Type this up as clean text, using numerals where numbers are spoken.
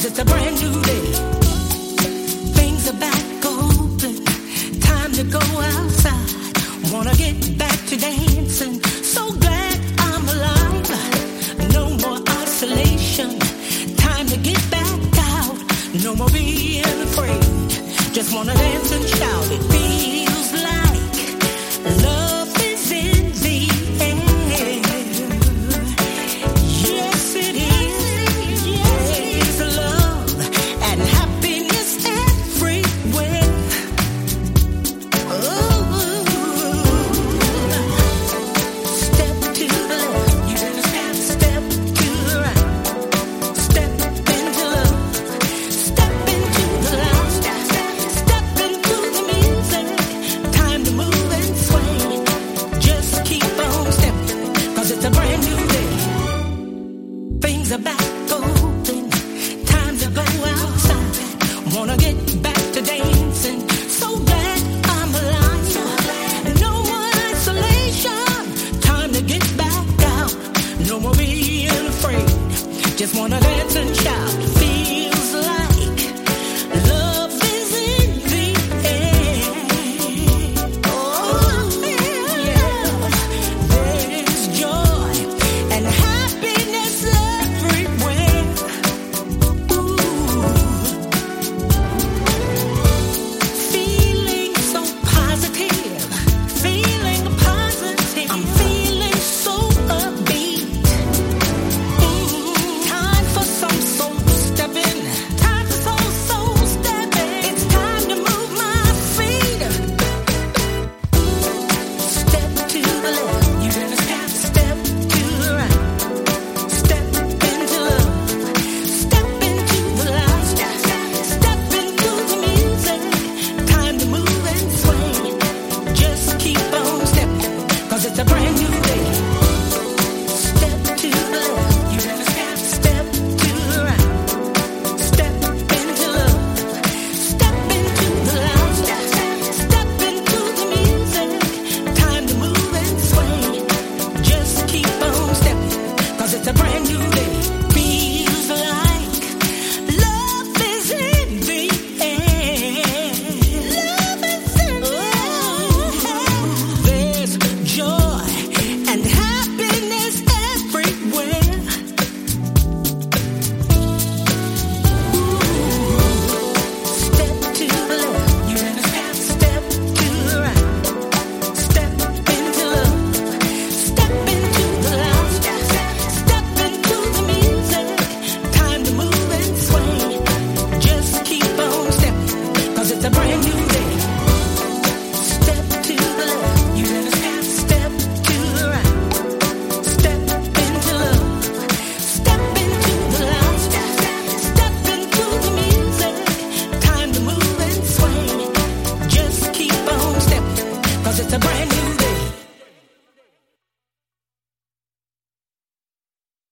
'cause it's a brand new day. Things are back open, time to go outside. Wanna get back to dancing, so glad I'm alive. No more isolation, time to get back out. No more being afraid, just wanna dance and shout. It feels like love.